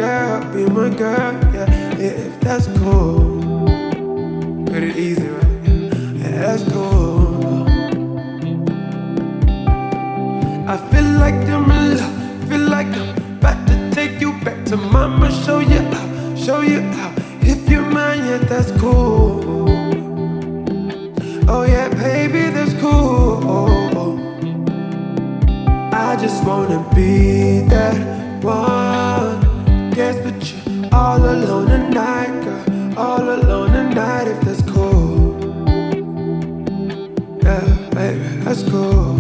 girl, yeah, if that's cool. Put it easy, right? Yeah, that's cool. I feel like I'm in love, feel like I'm about to take you back to mama, show you out. If you're mine, yeah, that's cool. Oh yeah, baby, that's cool. I just wanna be that one. Guess but you're all alone tonight, girl. All alone tonight, if that's cool. Yeah, baby, that's cool.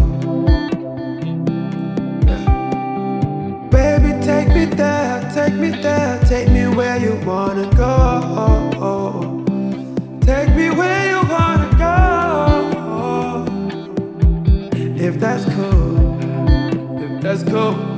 Yeah. Baby, take me there, take me there. Take me where you wanna go. Take me where you wanna go. If that's cool, if that's cool.